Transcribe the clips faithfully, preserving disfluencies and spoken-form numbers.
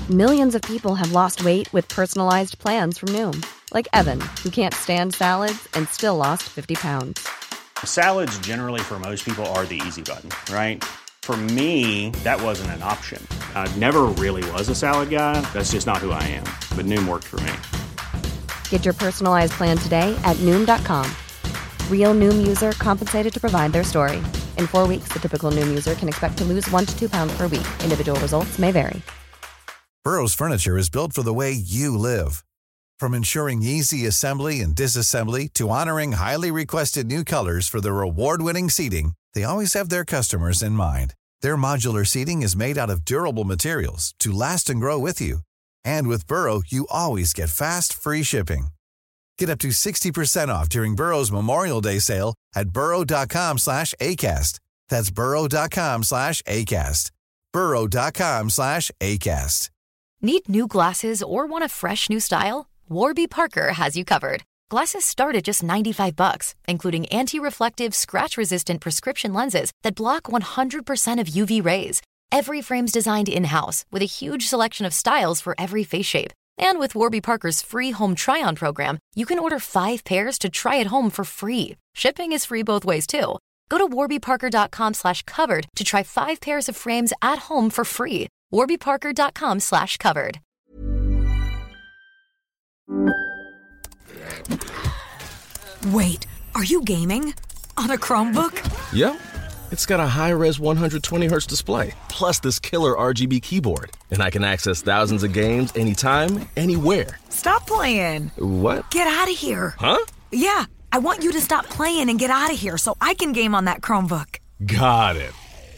Millions of people have lost weight with personalized plans from Noom. Like Evan, who can't stand salads and still lost fifty pounds. Salads generally for most people are the easy button, right? For me, that wasn't an option. I never really was a salad guy. That's just not who I am. But Noom worked for me. Get your personalized plan today at Noom dot com. Real Noom user compensated to provide their story. In four weeks, the typical Noom user can expect to lose one to two pounds per week. Individual results may vary. Burrow's furniture is built for the way you live. From ensuring easy assembly and disassembly to honoring highly requested new colors for their award-winning seating, they always have their customers in mind. Their modular seating is made out of durable materials to last and grow with you. And with Burrow, you always get fast, free shipping. Get up to sixty percent off during Burrow's Memorial Day sale at burrow.com slash ACAST. That's burrow.com slash ACAST. burrow.com slash ACAST. Need new glasses or want a fresh new style? Warby Parker has you covered. Glasses start at just ninety-five bucks, including anti-reflective, scratch-resistant prescription lenses that block one hundred percent of U V rays. Every frame's designed in-house with a huge selection of styles for every face shape. And with Warby Parker's free home try-on program, you can order five pairs to try at home for free. Shipping is free both ways, too. Go to warbyparker.com slash covered to try five pairs of frames at home for free. warbyparker.com slash covered. Wait, are you gaming? On a Chromebook? Yep. It's got a high-res one hundred twenty hertz display, plus this killer R G B keyboard. And I can access thousands of games anytime, anywhere. Stop playing. What? Get out of here. Huh? Yeah, I want you to stop playing and get out of here so I can game on that Chromebook. Got it.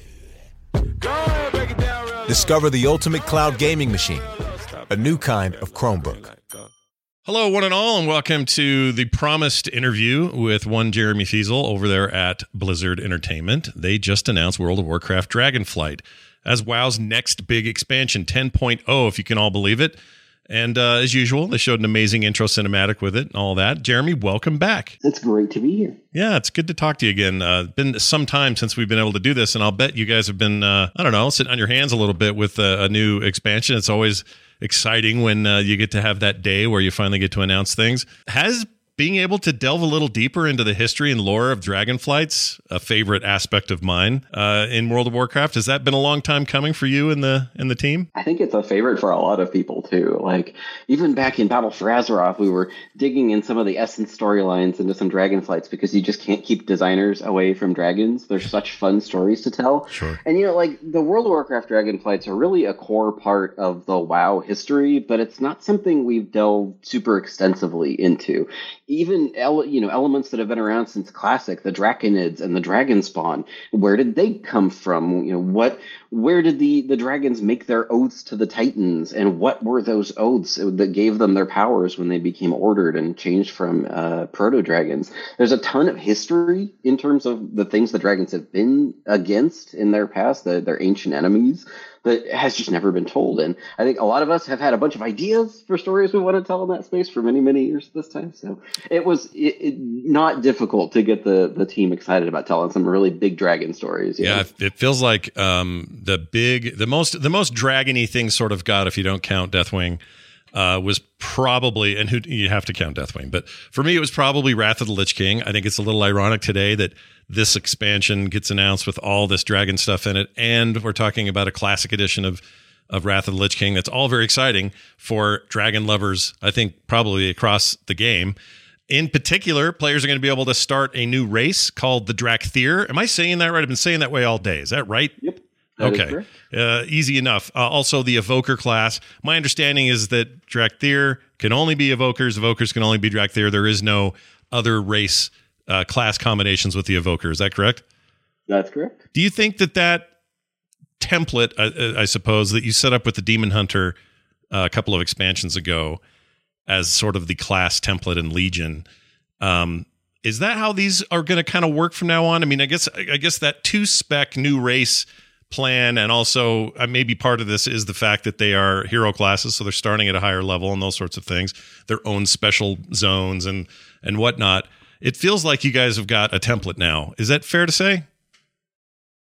Discover the ultimate cloud gaming machine, a new kind of Chromebook. Hello, one and all, and welcome to the promised interview with one Jeremy Fiesel over there at Blizzard Entertainment. They just announced World of Warcraft Dragonflight as WoW's next big expansion, ten point oh, if you can all believe it. And uh, as usual, they showed an amazing intro cinematic with it and all that. Jeremy, welcome back. It's great to be here. Yeah, it's good to talk to you again. Uh, been some time since we've been able to do this, and I'll bet you guys have been, uh, I don't know, sitting on your hands a little bit with uh, a new expansion. It's always exciting when uh, you get to have that day where you finally get to announce things. Has being able to delve a little deeper into the history and lore of Dragonflight's a favorite aspect of mine uh, in World of Warcraft? Has that been a long time coming for you and the and the team? I think it's a favorite for a lot of people too. Like even back in Battle for Azeroth, we were digging in some of the essence storylines into some Dragonflights because you just can't keep designers away from dragons. There's such fun stories to tell. Sure. And you know, like the World of Warcraft Dragonflights are really a core part of the WoW history, but it's not something we've delved super extensively into. Even ele- you know elements that have been around since Classic, the Draconids and the Dragonspawn, where did they come from? You know, what, where did the, the dragons make their oaths to the Titans, and what were those oaths that gave them their powers when they became ordered and changed from uh, proto-dragons? There's a ton of history in terms of the things the dragons have been against in their past, the, their ancient enemies, that has just never been told. And I think a lot of us have had a bunch of ideas for stories we want to tell in that space for many, many years this time. So it was it, it, not difficult to get the, the team excited about telling some really big dragon stories. Yeah, know? It feels like um, the big, the most, the most dragony thing sort of got, if you don't count Deathwing, uh, was probably, and who you have to count Deathwing, but for me, it was probably Wrath of the Lich King. I think it's a little ironic today that this expansion gets announced with all this dragon stuff in it, and we're talking about a classic edition of of Wrath of the Lich King. That's all very exciting for dragon lovers, I think, probably across the game. In particular, players are going to be able to start a new race called the Drakthir. Am I saying that right? I've been saying that way all day. Is that right? Yep. That okay. Uh, easy enough. Uh, also, the Evoker class. My understanding is that Drakthir can only be Evokers. Evokers can only be Drakthir. There is no other race uh, class combinations with the Evoker. Is that correct? That's correct. Do you think that that template, I, I suppose, that you set up with the Demon Hunter uh, a couple of expansions ago as sort of the class template in Legion, um, is that how these are going to kind of work from now on? I mean, I guess I guess that two spec new race plan, and also uh, maybe part of this is the fact that they are hero classes, so they're starting at a higher level and those sorts of things, their own special zones and and whatnot. It feels like you guys have got a template now. Is that fair to say?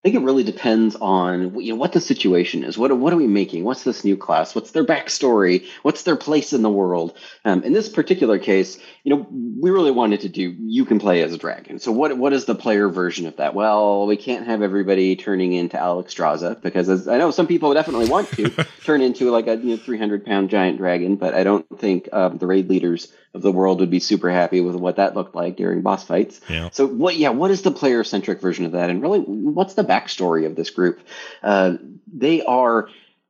I think it really depends on you know what the situation is. What what are we making? What's this new class? What's their backstory? What's their place in the world? Um, in this particular case, you know, we really wanted to do you can play as a dragon. So what what is the player version of that? Well, we can't have everybody turning into Alexstrasza because as I know some people definitely want to turn into like a you know, three hundred pound giant dragon, but I don't think um, the raid leaders of the world would be super happy with what that looked like during boss fights. Yeah. So what, yeah, what is the player centric version of that? And really, what's the backstory of this group? Uh, they are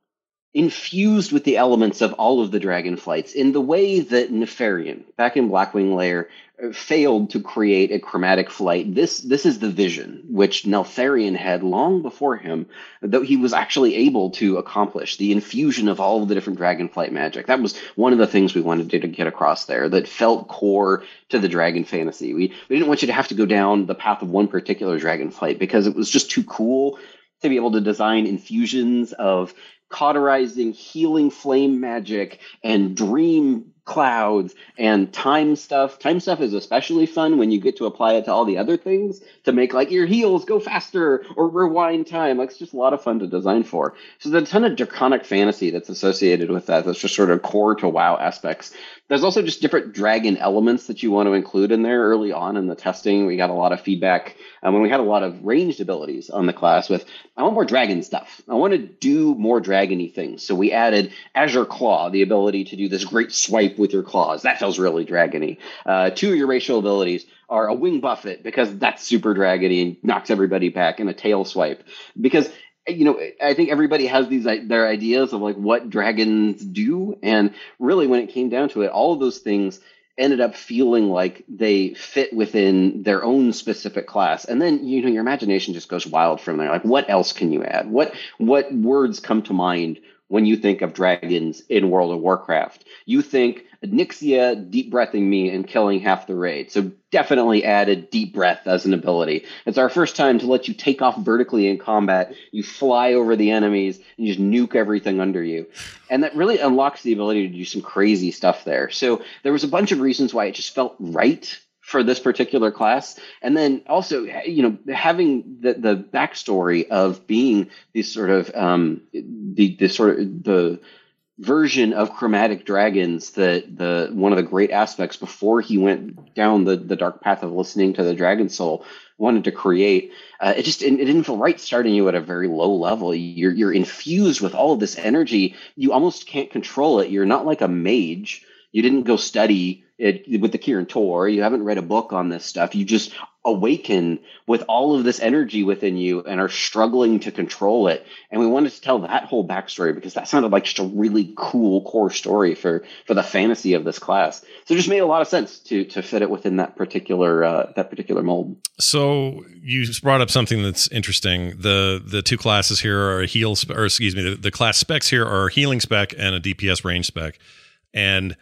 infused with the elements of all of the dragon flights in the way that Nefarian, back in Blackwing Lair, failed to create a chromatic flight. This this is the vision which Neltharion had long before him, though he was actually able to accomplish the infusion of all of the different dragonflight magic. That was one of the things we wanted to get across there that felt core to the dragon fantasy. We we didn't want you to have to go down the path of one particular dragonflight because it was just too cool to be able to design infusions of cauterizing, healing flame magic and dream clouds and time stuff. Time stuff is especially fun when you get to apply it to all the other things to make like your heals go faster or rewind time. Like it's just a lot of fun to design for. So there's a ton of draconic fantasy that's associated with that. That's just sort of core to WoW aspects. There's also just different dragon elements that you want to include in there early on in the testing. We got a lot of feedback um, when we had a lot of ranged abilities on the class with, I want more dragon stuff. I want to do more dragony things. So we added Azure Claw, the ability to do this great swipe with your claws. That feels really dragony. Uh, two of your racial abilities are a wing buffet because that's super dragony and knocks everybody back, and a tail swipe because you know, I think everybody has these their ideas of like what dragons do, and really when it came down to it, all of those things ended up feeling like they fit within their own specific class. And then, you know, your imagination just goes wild from there. Like, what else can you add? What what words come to mind when you think of dragons in World of Warcraft? You think Nyxia deep breathing me and killing half the raid. So definitely added deep breath as an ability. It's our first time to let you take off vertically in combat. You fly over the enemies and you just nuke everything under you. And that really unlocks the ability to do some crazy stuff there. So there was a bunch of reasons why it just felt right for this particular class. And then also, you know, having the, the backstory of being these sort of, um, the, the sort of the version of chromatic dragons that the, one of the great aspects before he went down the, the dark path of listening to the Dragon Soul wanted to create. Uh, it just, it, it didn't feel right starting you at a very low level. You're, you're infused with all of this energy. You almost can't control it. You're not like a mage. You didn't go study it with the Kirin Tor. You haven't read a book on this stuff. You just awaken with all of this energy within you and are struggling to control it. And we wanted to tell that whole backstory because that sounded like just a really cool core story for, for the fantasy of this class. So it just made a lot of sense to to fit it within that particular uh, that particular mold. So you brought up something that's interesting. The the two classes here are a heal, spe- or excuse me, the, the class specs here are a healing spec and a D P S range spec, and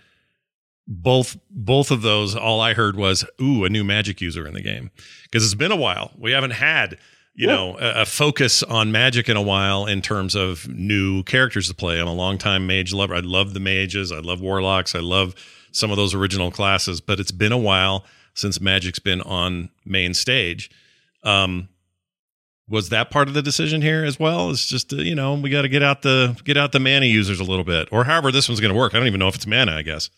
Both both of those, all I heard was, ooh, a new magic user in the game. Because it's been a while. We haven't had, you yeah. know, a, a focus on magic in a while in terms of new characters to play. I'm a longtime mage lover. I love the mages. I love warlocks. I love some of those original classes. But it's been a while since magic's been on main stage. Um, was that part of the decision here as well? It's just, uh, you know, we got to get out the get out the mana users a little bit. Or however this one's going to work. I don't even know if it's mana, I guess.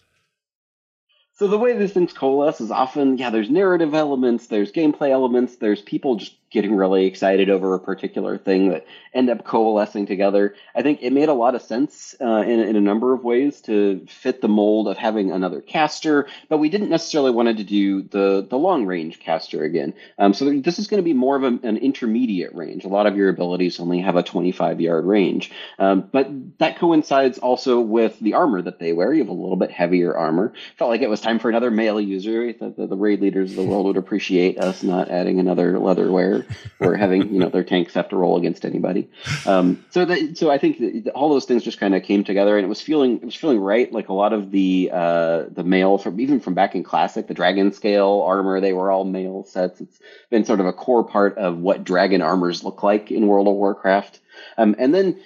So the way these things coalesce is often, yeah, there's narrative elements, there's gameplay elements, there's people just getting really excited over a particular thing that end up coalescing together. I think it made a lot of sense uh, in, in a number of ways to fit the mold of having another caster, but we didn't necessarily want to do the, the long-range caster again. Um, so this is going to be more of a, an intermediate range. A lot of your abilities only have a twenty-five-yard range, um, but that coincides also with the armor that they wear. You have a little bit heavier armor. Felt like it was time for another male user. I thought that the raid leaders of the world would appreciate us not adding another leather wear or having, you know, their tanks have to roll against anybody. Um, so that, so I think that all those things just kind of came together, and it was feeling it was feeling right. Like a lot of the uh, the male from even from back in Classic, the Dragon Scale armor, they were all male sets. It's been sort of a core part of what dragon armors look like in World of Warcraft. Um, and then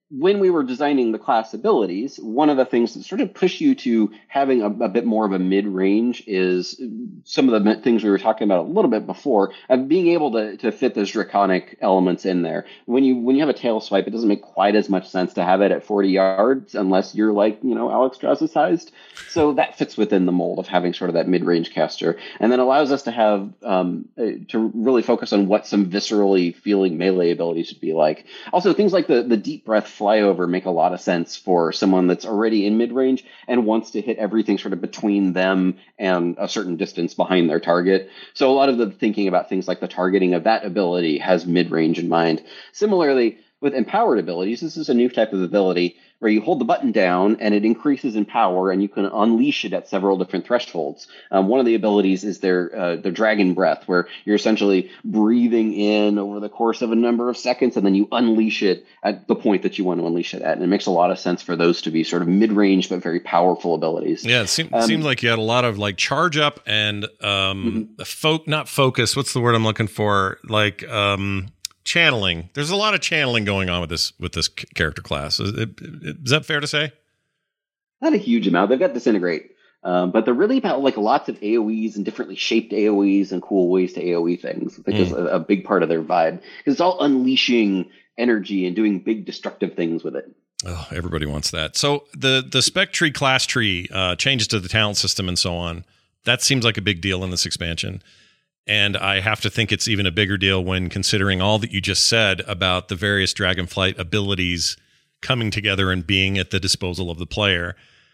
when we were designing the class abilities, one of the things that sort of push you to having a, a bit more of a mid-range is some of the things we were talking about a little bit before, of being able to, to fit those draconic elements in there. When you when you have a tail swipe, it doesn't make quite as much sense to have it at forty yards unless you're like, you know, Alex Strauss-sized. So that fits within the mold of having sort of that mid-range caster, and then allows us to have um, to really focus on what some viscerally feeling melee abilities should be like. Also, things like the, the deep breath flyover make a lot of sense for someone that's already in mid-range and wants to hit everything sort of between them and a certain distance behind their target. So a lot of the thinking about things like the targeting of that ability has mid-range in mind. Similarly, with empowered abilities, this is a new type of ability where you hold the button down and it increases in power, and you can unleash it at several different thresholds. Um, one of the abilities is their uh, their dragon breath, where you're essentially breathing in over the course of a number of seconds, and then you unleash it at the point that you want to unleash it at. And it makes a lot of sense for those to be sort of mid-range but very powerful abilities. Yeah, it seemed, um, seemed like you had a lot of like charge up and um, mm-hmm. fo- not focus. What's the word I'm looking for? Like um, channeling. There's a lot of channeling going on with this with this character class. Is, it, is that fair to say? Not a huge amount. They've got disintegrate, um, but they're really about like lots of A O Es and differently shaped A O Es and cool ways to A O E things. I think mm. is a, a big part of their vibe, because it's all unleashing energy and doing big destructive things with it. Oh, everybody wants that. So the the spec tree class tree uh, changes to the talent system and so on. That seems like a big deal in this expansion. And I have to think it's even a bigger deal when considering all that you just said about the various Dragonflight abilities coming together and being at the disposal of the player.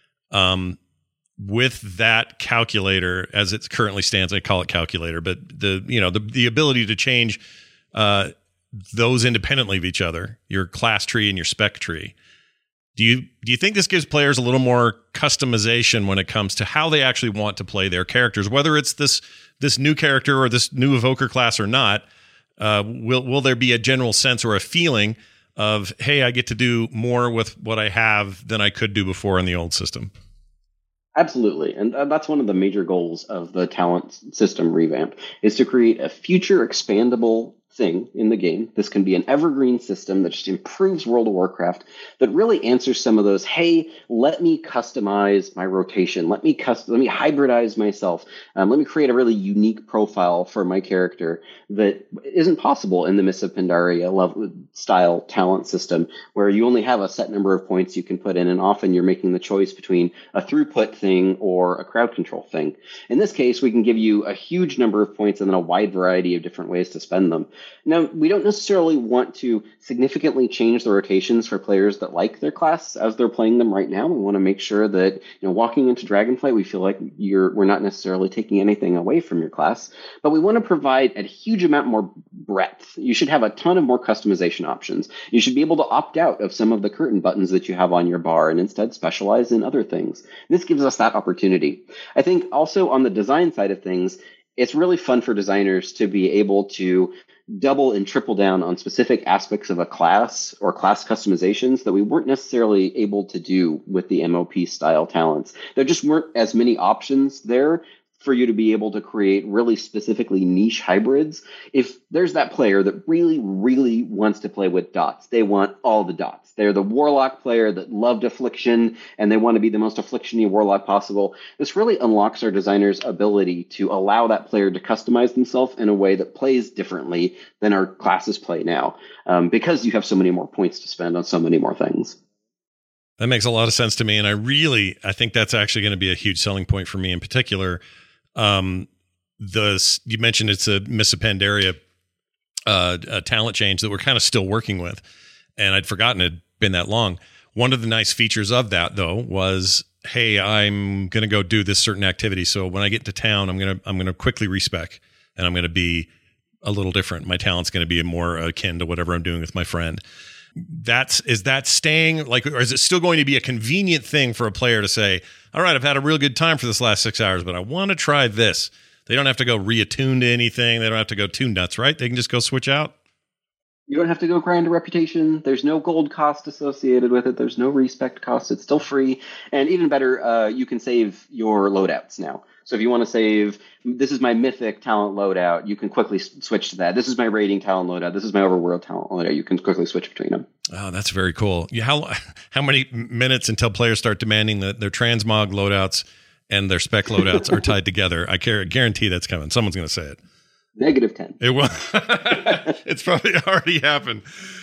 Um, with that calculator, as it currently stands, I call it calculator, but the you know the the ability to change uh, those independently of each other, your class tree and your spec tree. Do you do you think this gives players a little more customization when it comes to how they actually want to play their characters, whether it's this this new character or this new evoker class or not? Uh, will will there be a general sense or a feeling of, hey, I get to do more with what I have than I could do before in the old system? Absolutely. And that's one of the major goals of the talent system revamp, is to create a future expandable thing in the game. This can be an evergreen system that just improves World of Warcraft, that really answers some of those, hey, let me customize my rotation, let me custom, let me hybridize myself, um, let me create a really unique profile for my character that isn't possible in the Mists of Pandaria level style talent system, where you only have a set number of points you can put in, and often you're making the choice between a throughput thing or a crowd control thing. In this case, we can give you a huge number of points and then a wide variety of different ways to spend them. Now, we don't necessarily want to significantly change the rotations for players that like their class as they're playing them right now. We want to make sure that, you know, walking into Dragonflight, we feel like you're we're not necessarily taking anything away from your class, but we want to provide a huge amount more breadth. You should have a ton of more customization options. You should be able to opt out of some of the curtain buttons that you have on your bar and instead specialize in other things. This gives us that opportunity. I think also on the design side of things, it's really fun for designers to be able to double and triple down on specific aspects of a class or class customizations that we weren't necessarily able to do with the M O P style talents. There just weren't as many options there for you to be able to create really specifically niche hybrids. If there's that player that really, really wants to play with dots, they want all the dots. They're the Warlock player that loved Affliction, and they want to be the most Affliction-y Warlock possible. This really unlocks our designers' ability to allow that player to customize themselves in a way that plays differently than our classes play now, um, because you have so many more points to spend on so many more things. That makes a lot of sense to me, and I really, I think that's actually going to be a huge selling point for me in particular. Um, the you mentioned it's a Mists of Pandaria uh, a talent change that we're kind of still working with, and I'd forgotten it had been that long. One of the nice features of that, though, was, hey, I'm going to go do this certain activity. So when I get to town, I'm going to I'm going to quickly respec, and I'm going to be a little different. My talent's going to be more akin to whatever I'm doing with my friend. That's is that staying like, or is it still going to be a convenient thing for a player to say, all right, I've had a real good time for this last six hours, but I want to try this. They don't have to go reattune to anything. They don't have to go too nuts, right? They can just go switch out. You don't have to go grind a reputation. There's no gold cost associated with it. There's no respect cost. It's still free. And even better, uh, you can save your loadouts now. So if you want to save, this is my mythic talent loadout, you can quickly s- switch to that. This is my raiding talent loadout. This is my overworld talent loadout. You can quickly switch between them. Oh, that's very cool. Yeah, how how many minutes until players start demanding that their transmog loadouts and their spec loadouts are tied together? I guarantee that's coming. Someone's going to say it. Negative ten. It will. It's probably already happened.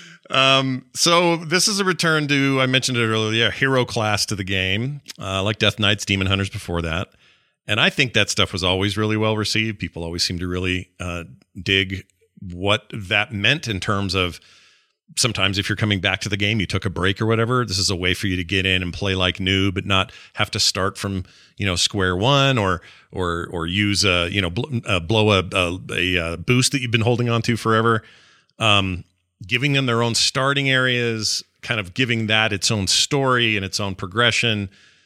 Um, so this is a return to, I mentioned it earlier, hero class to the game, uh, like Death Knights, Demon Hunters before that. And I think that stuff was always really well received. People always seem to really uh, dig what that meant in terms of sometimes if you're coming back to the game, you took a break or whatever, this is a way for you to get in and play like new, but not have to start from, you know, square one or, or, or use a, you know, bl- uh, blow a, a, a boost that you've been holding on to forever. Um, giving them their own starting areas, kind of giving that its own story and its own progression.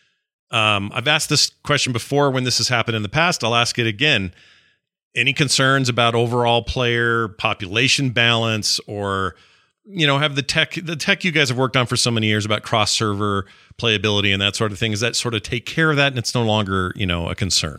Um, I've asked this question before when this has happened in the past. I'll ask it again. Any concerns about overall player population balance, or, you know, have the tech, the tech you guys have worked on for so many years about cross server playability and that sort of thing, does that sort of take care of that and it's no longer, you know, a concern?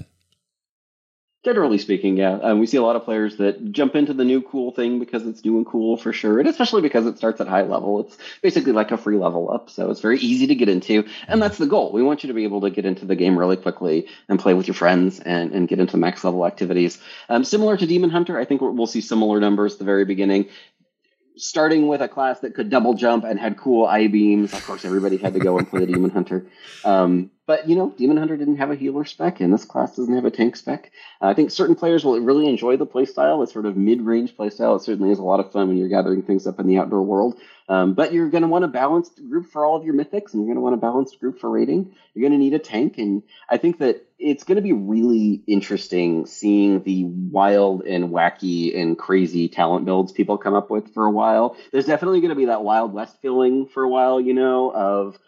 Generally speaking, yeah. Um, we see a lot of players that jump into the new cool thing because it's new and cool for sure, and especially because it starts at high level. It's basically like a free level up, so it's very easy to get into, and that's the goal. We want you to be able to get into the game really quickly and play with your friends and, and get into max level activities. Um, similar to Demon Hunter, I think we'll see similar numbers at the very beginning. Starting with a class that could double jump and had cool eye beams. Of course, everybody had to go and play the Demon Hunter. Um, but, you know, Demon Hunter didn't have a healer spec, and this class doesn't have a tank spec. Uh, I think certain players will really enjoy the playstyle. It's sort of mid-range playstyle. It certainly is a lot of fun when you're gathering things up in the outdoor world. Um, but you're going to want a balanced group for all of your mythics, and you're going to want a balanced group for raiding. You're going to need a tank, and I think that it's going to be really interesting seeing the wild and wacky and crazy talent builds people come up with for a while. There's definitely going to be that Wild West feeling for a while, you know, of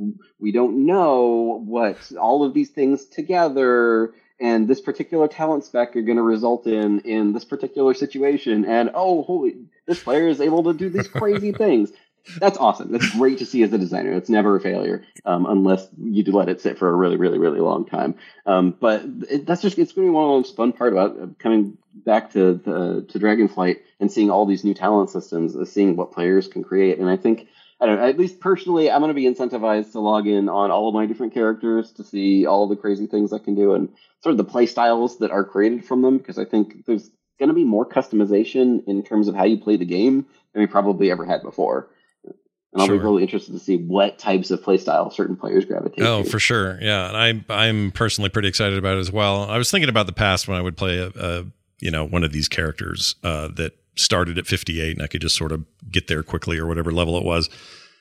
we don't know what all of these things together and this particular talent spec are going to result in in this particular situation. And, oh, holy, this player is able to do these crazy things. That's awesome. That's great to see as a designer. It's never a failure, um, unless you do let it sit for a really, really, really long time. Um, but it, that's just, it's going to be one of those fun part about coming back to, the, to Dragonflight and seeing all these new talent systems, uh, seeing what players can create. And I think, I don't know, at least personally, I'm going to be incentivized to log in on all of my different characters to see all the crazy things I can do and sort of the play styles that are created from them, because I think there's going to be more customization in terms of how you play the game than we probably ever had before. And I'll Sure. be really interested to see what types of playstyle certain players gravitate Oh, to. for sure. Yeah. And I'm, I'm personally pretty excited about it as well. I was thinking about the past when I would play a, a you know, one of these characters uh, that started at fifty-eight and I could just sort of get there quickly or whatever level it was.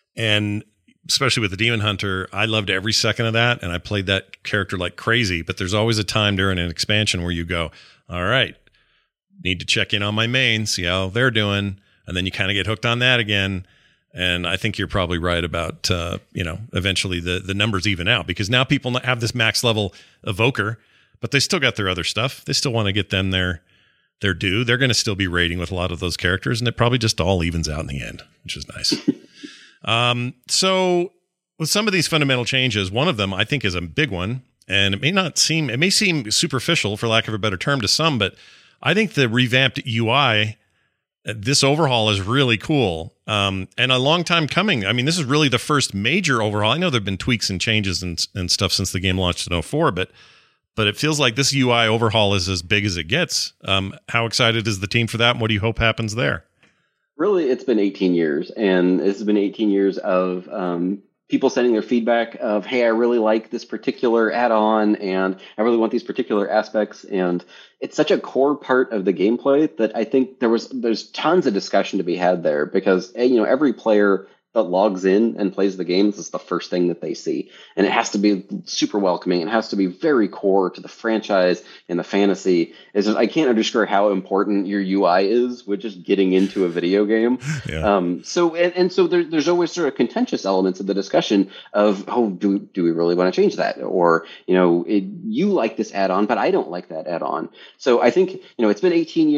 And especially with the Demon Hunter, I loved every second of that. And I played that character like crazy, but there's always a time during an expansion where you go, all right, need to check in on my main, see how they're doing. And then you kind of get hooked on that again. And I think you're probably right about, uh, you know, eventually the, the numbers even out, because now people have this max level evoker, but they still got their other stuff. They still want to get them their, their due. They're going to still be raiding with a lot of those characters, and it probably just all evens out in the end, which is nice. um, so with some of these fundamental changes, one of them I think is a big one, and it may not seem, it may seem superficial for lack of a better term to some, but I think the revamped U I, this overhaul is really cool, um, and a long time coming. I mean, this is really the first major overhaul. I know there have been tweaks and changes and, and stuff since the game launched in oh four, but but it feels like this U I overhaul is as big as it gets. Um, how excited is the team for that, and what do you hope happens there? Really, it's been eighteen years, and this has been eighteen years of um, people sending their feedback of, hey, I really like this particular add-on, and I really want these particular aspects, and it's such a core part of the gameplay that I think there was there's tons of discussion to be had there, because you know every player that logs in and plays the game, this is the first thing that they see, and it has to be super welcoming. It has to be very core to the franchise and the fantasy. It's just, I can't underscore how important your U I is with just getting into a video game. Yeah. Um, so and, and so there, there's always sort of contentious elements of the discussion of, oh, do do we really want to change that? Or, you know, it, you like this add-on, but I don't like that add-on. So I think, you know, it's been eighteen years.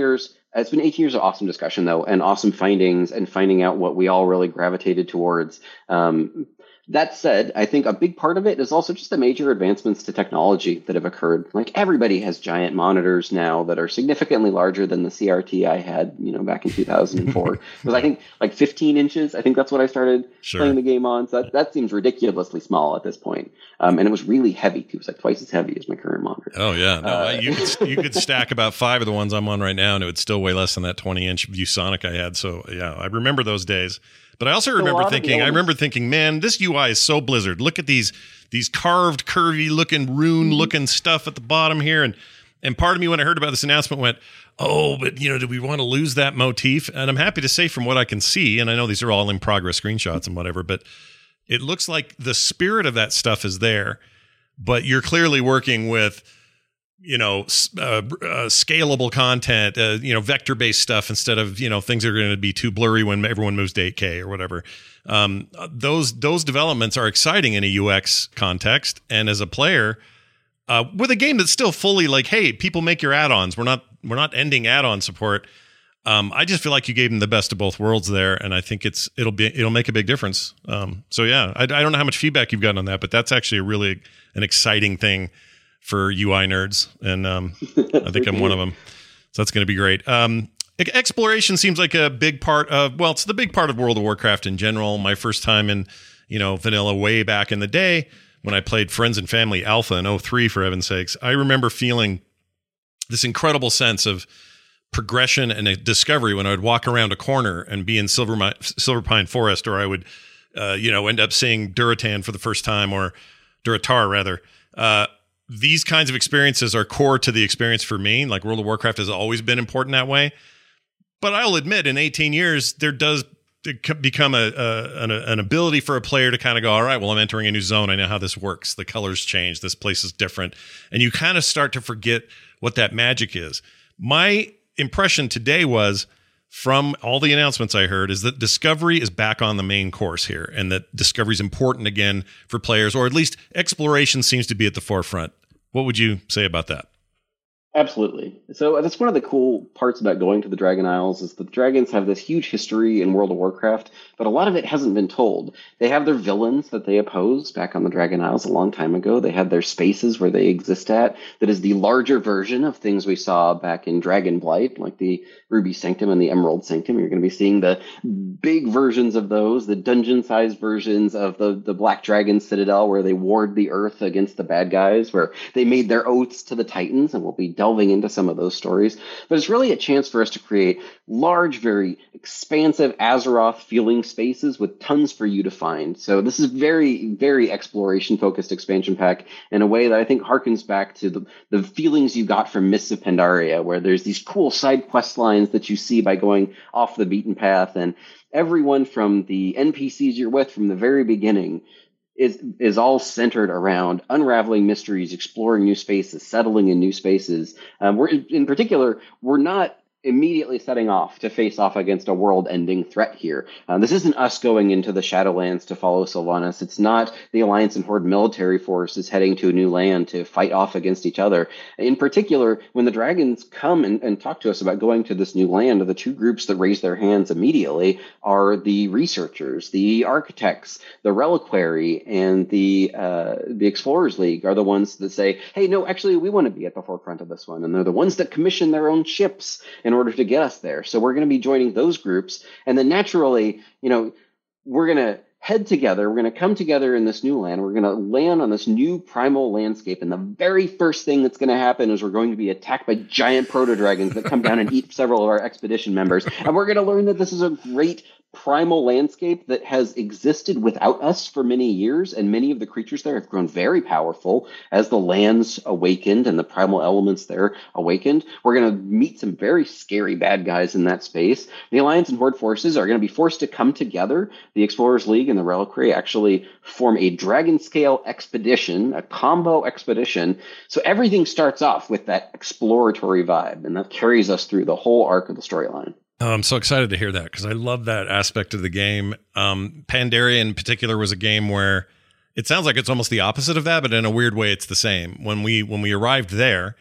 It's been eighteen years of awesome discussion, though, and awesome findings, and finding out what we all really gravitated towards. Um, That said, I think a big part of it is also just the major advancements to technology that have occurred. Like, everybody has giant monitors now that are significantly larger than the C R T I had, you know, back in two thousand four. Because I think like fifteen inches, I think that's what I started sure. playing the game on. So that, that seems ridiculously small at this point. Um, and it was really heavy, too. It was like twice as heavy as my current monitor. Oh, yeah. No, uh, you, could, you could stack about five of the ones I'm on right now, and it would still weigh less than that twenty-inch ViewSonic I had. So, yeah, I remember those days. But I also remember thinking, I remember thinking, man, this U I is so Blizzard. Look at these these carved, curvy looking, rune looking stuff at the bottom here. And and part of me, when I heard about this announcement, went, oh, but, you know, do we want to lose that motif? And I'm happy to say, from what I can see, and I know these are all in progress screenshots and whatever, but it looks like the spirit of that stuff is there. But you're clearly working with, you know, uh, uh, scalable content, uh, you know, vector-based stuff instead of, you know, things that are going to be too blurry when everyone moves to eight K or whatever. Um, those those developments are exciting in a U X context, and as a player, uh, with a game that's still fully like, hey, people make your add-ons. We're not we're not ending add-on support. Um, I just feel like you gave them the best of both worlds there, and I think it's it'll be it'll make a big difference. Um, so yeah, I, I don't know how much feedback you've gotten on that, but that's actually a really an exciting thing for U I nerds, and um, I think I'm one of them. So that's going to be great. Um, exploration seems like a big part of, well, it's the big part of World of Warcraft in general. My first time in, you know, vanilla way back in the day when I played Friends and Family Alpha in oh three, for heaven's sakes, I remember feeling this incredible sense of progression and a discovery when I would walk around a corner and be in Silver, Silver Pine Forest, or I would, uh, you know, end up seeing Duratan for the first time, or Duratar rather. Uh, These kinds of experiences are core to the experience for me. Like, World of Warcraft has always been important that way. But I'll admit, in eighteen years, there does become a, a an, an ability for a player to kind of go, all right, well, I'm entering a new zone. I know how this works. The colors change. This place is different. And you kind of start to forget what that magic is. My impression today was, from all the announcements I heard, is that Discovery is back on the main course here, and that Discovery is important again for players, or at least exploration seems to be at the forefront. What would you say about that? Absolutely. So that's one of the cool parts about going to the Dragon Isles, is that the dragons have this huge history in World of Warcraft, but a lot of it hasn't been told. They have their villains that they oppose back on the Dragon Isles a long time ago. They have their spaces where they exist at. That is the larger version of things we saw back in Dragonblight, like the Ruby Sanctum and the Emerald Sanctum. You're going to be seeing the big versions of those, the dungeon-sized versions of the, the Black Dragon Citadel, where they ward the earth against the bad guys, where they made their oaths to the Titans, and we'll be delving into some of those stories. But it's really a chance for us to create large, very expansive Azeroth-feeling spaces with tons for you to find. So this is very, very exploration-focused expansion pack in a way that I think harkens back to the, the feelings you got from Mists of Pandaria, where there's these cool side quest lines that you see by going off the beaten path, and everyone from the N P Cs you're with from the very beginning is is all centered around unraveling mysteries, exploring new spaces, settling in new spaces. Um, we're in particular, we're not immediately setting off to face off against a world-ending threat here. Uh, this isn't us going into the Shadowlands to follow Sylvanas. It's not the Alliance and Horde military forces heading to a new land to fight off against each other. In particular, when the dragons come and, and talk to us about going to this new land, the two groups that raise their hands immediately are the researchers, the architects, the reliquary, and the uh, the Explorers League are the ones that say, hey, no, actually, we want to be at the forefront of this one. And they're the ones that commission their own ships in order to get us there. So we're going to be joining those groups. And then naturally, you know, we're going to head together. We're going to come together in this new land. We're going to land on this new primal landscape. And the very first thing that's going to happen is we're going to be attacked by giant proto-dragons that come down and eat several of our expedition members. And we're going to learn that this is a great primal landscape that has existed without us for many years, and many of the creatures there have grown very powerful as the lands awakened and the primal elements there awakened. We're going to meet some very scary bad guys in that space. The Alliance and Horde forces are going to be forced to come together. The Explorers League and the Reliquary actually form a dragon-scale expedition, a combo expedition. So everything starts off with that exploratory vibe, and that carries us through the whole arc of the storyline. Oh, I'm so excited to hear that, because I love that aspect of the game. Um, Pandaria in particular was a game where it sounds like it's almost the opposite of that, but in a weird way, it's the same. When we when we arrived there,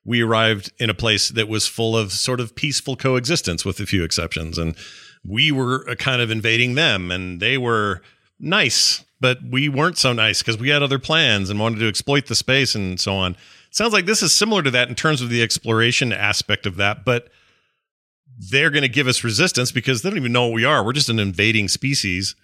we arrived in a place that was full of sort of peaceful coexistence with a few exceptions. And we were kind of invading them, and they were nice, but we weren't so nice because we had other plans and wanted to exploit the space and so on. Sounds like this is similar to that in terms of the exploration aspect of that, but they're going to give us resistance because they don't even know what we are. We're just an invading species,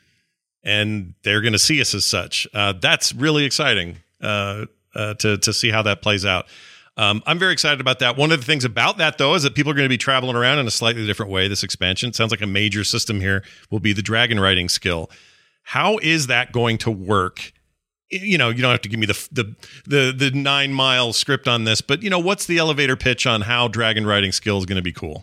and they're going to see us as such. Uh, that's really exciting uh, uh, to to see how that plays out. Um, I'm very excited about that. One of the things about that, though, is that people are going to be traveling around in a slightly different way. This expansion, it sounds like a major system here will be the dragon riding skill. How is that going to work? You know, you don't have to give me the the the, the nine mile script on this, but you know, what's the elevator pitch on how dragon riding skill is going to be cool?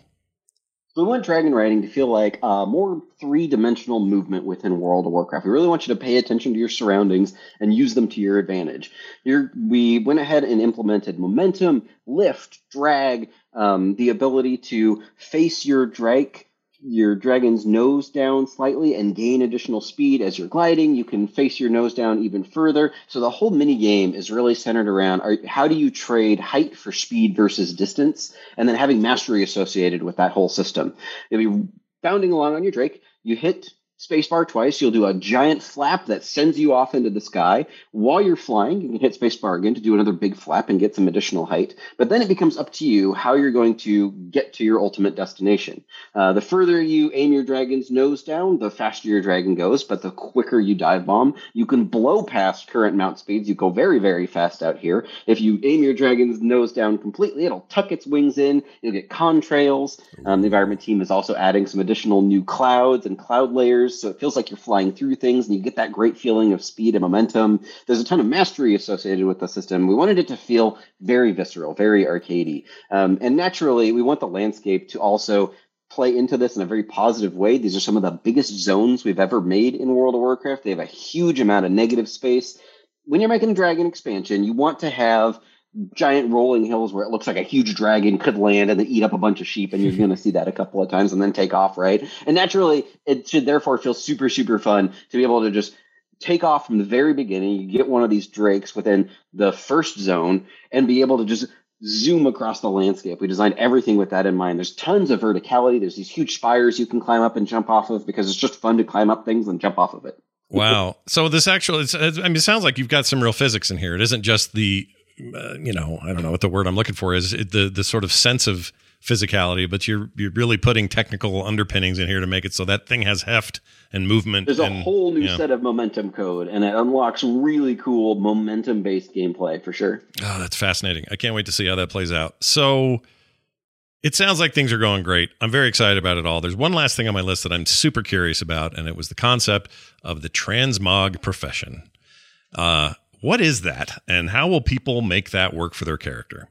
We want dragon riding to feel like a more three-dimensional movement within World of Warcraft. We really want you to pay attention to your surroundings and use them to your advantage. You're, we went ahead and implemented momentum, lift, drag, um, the ability to face your drake, your dragon's nose down slightly and gain additional speed as you're gliding. You can face your nose down even further. So the whole mini game is really centered around are, how do you trade height for speed versus distance, and then having mastery associated with that whole system. You'll be bounding along on your drake. You hit spacebar twice. You'll do a giant flap that sends you off into the sky. While you're flying, you can hit spacebar again to do another big flap and get some additional height. But then it becomes up to you how you're going to get to your ultimate destination. Uh, the further you aim your dragon's nose down, the faster your dragon goes, but the quicker you dive bomb. You can blow past current mount speeds. You go very, very fast out here. If you aim your dragon's nose down completely, it'll tuck its wings in. You'll get contrails. Um, the environment team is also adding some additional new clouds and cloud layers, so it feels like you're flying through things and you get that great feeling of speed and momentum. There's a ton of mastery associated with the system. We wanted it to feel very visceral, very arcadey. Um, and naturally, we want the landscape to also play into this in a very positive way. These are some of the biggest zones we've ever made in World of Warcraft. They have a huge amount of negative space. When you're making a dragon expansion, you want to have giant rolling hills where it looks like a huge dragon could land and then eat up a bunch of sheep, and you're going to see that a couple of times and then take off, right? And naturally, it should therefore feel super, super fun to be able to just take off from the very beginning. You get one of these drakes within the first zone and be able to just zoom across the landscape. We designed everything with that in mind. There's tons of verticality. There's these huge spires you can climb up and jump off of because it's just fun to climb up things and jump off of it. Wow. So this actually, it's, I mean, it sounds like you've got some real physics in here. It isn't just the Uh, you know, I don't know what the word I'm looking for is, it, the the sort of sense of physicality, but you're you're really putting technical underpinnings in here to make it so that thing has heft and movement. There's a and, whole new yeah. set of momentum code, and it unlocks really cool momentum-based gameplay for sure. Oh, that's fascinating. I can't wait to see how that plays out. So it sounds like things are going great. I'm very excited about it all. There's one last thing on my list that I'm super curious about, and it was the concept of the transmog profession. Uh What is that, and how will people make that work for their character?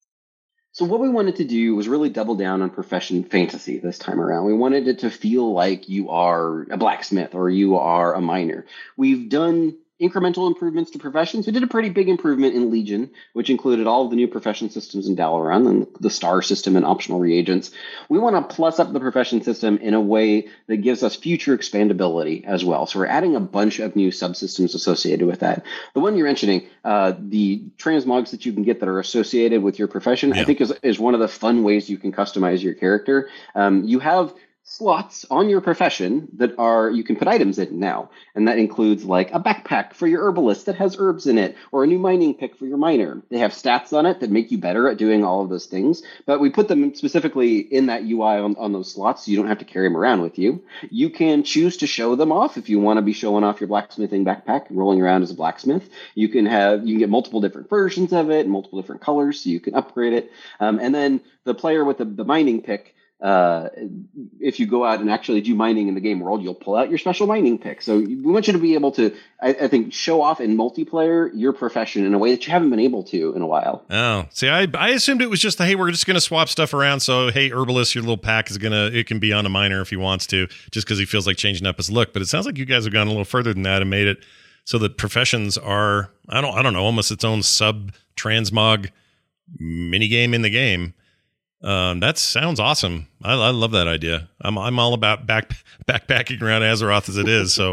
So what we wanted to do was really double down on profession fantasy this time around. We wanted it to feel like you are a blacksmith or you are a miner. We've done incremental improvements to professions. We did a pretty big improvement in Legion, which included all of the new profession systems in Dalaran and the star system and optional reagents. We want to plus up the profession system in a way that gives us future expandability as well. So we're adding a bunch of new subsystems associated with that. The one you're mentioning, uh, the transmogs that you can get that are associated with your profession, yeah. I think is, is one of the fun ways you can customize your character. Um, you have slots on your profession that are, you can put items in now. And that includes like a backpack for your herbalist that has herbs in it, or a new mining pick for your miner. They have stats on it that make you better at doing all of those things. But we put them specifically in that U I on, on those slots, so you don't have to carry them around with you. You can choose to show them off if you want to be showing off your blacksmithing backpack and rolling around as a blacksmith. You can have, you can get multiple different versions of it and multiple different colors, so you can upgrade it. Um, and then the player with the, the mining pick, Uh, if you go out and actually do mining in the game world, you'll pull out your special mining pick. So we want you to be able to, I, I think, show off in multiplayer your profession in a way that you haven't been able to in a while. Oh, see, I I assumed it was just, hey, we're just going to swap stuff around. So, hey, herbalist, your little pack is going to, it can be on a miner if he wants to, just because he feels like changing up his look. But it sounds like you guys have gone a little further than that and made it so that professions are, I don't, I don't know, almost its own sub transmog mini game in the game. Um, that sounds awesome. I, I love that idea. I'm I'm all about back backpacking around Azeroth as it is. So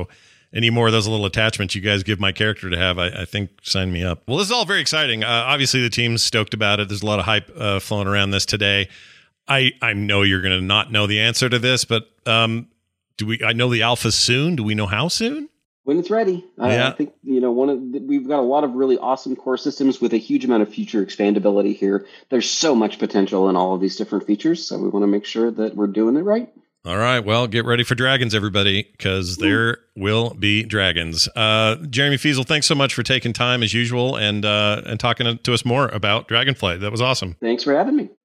any more of those little attachments you guys give my character to have, I, I think sign me up. Well, this is all very exciting. Uh, obviously, the team's stoked about it. There's a lot of hype uh, flowing around this today. I, I know you're going to not know the answer to this, but um, do we? I know the alpha soon. Do we know how soon? When it's ready. I, yeah. I think, you know, one of the, we've got a lot of really awesome core systems with a huge amount of future expandability here. There's so much potential in all of these different features, so we want to make sure that we're doing it right. All right. Well, get ready for dragons, everybody, because there will be dragons. Uh, Jeremy Feasel, thanks so much for taking time as usual and uh, and talking to us more about Dragonflight. That was awesome. Thanks for having me.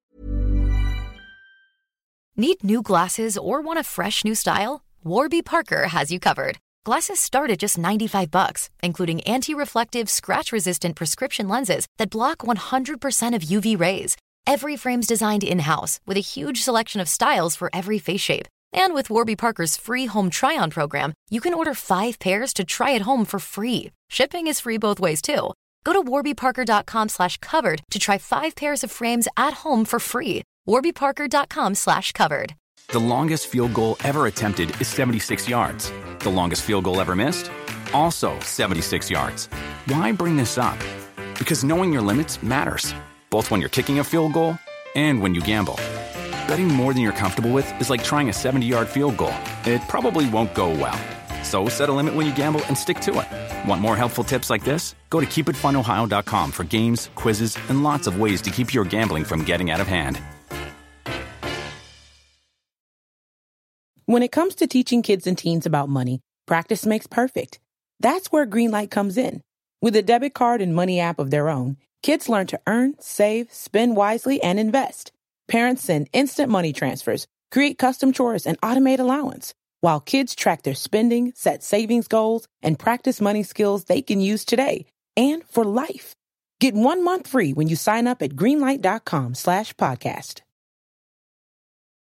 Need new glasses or want a fresh new style? Warby Parker has you covered. Glasses start at just ninety-five bucks, including anti-reflective, scratch-resistant prescription lenses that block one hundred percent of U V rays. Every frame's designed in-house with a huge selection of styles for every face shape. And with Warby Parker's free home try-on program, you can order five pairs to try at home for free. Shipping is free both ways, too. Go to warbyparker.com slash covered to try five pairs of frames at home for free. warbyparker.com slash covered. The longest field goal ever attempted is seventy-six yards. The longest field goal ever missed? Also seventy-six yards. Why bring this up? Because knowing your limits matters, both when you're kicking a field goal and when you gamble. Betting more than you're comfortable with is like trying a seventy-yard field goal. It probably won't go well. So set a limit when you gamble and stick to it. Want more helpful tips like this? Go to keep it fun ohio dot com for games, quizzes, and lots of ways to keep your gambling from getting out of hand. When it comes to teaching kids and teens about money, practice makes perfect. That's where Greenlight comes in. With a debit card and money app of their own, kids learn to earn, save, spend wisely, and invest. Parents send instant money transfers, create custom chores, and automate allowance, while kids track their spending, set savings goals, and practice money skills they can use today and for life. Get one month free when you sign up at greenlight.com slash podcast.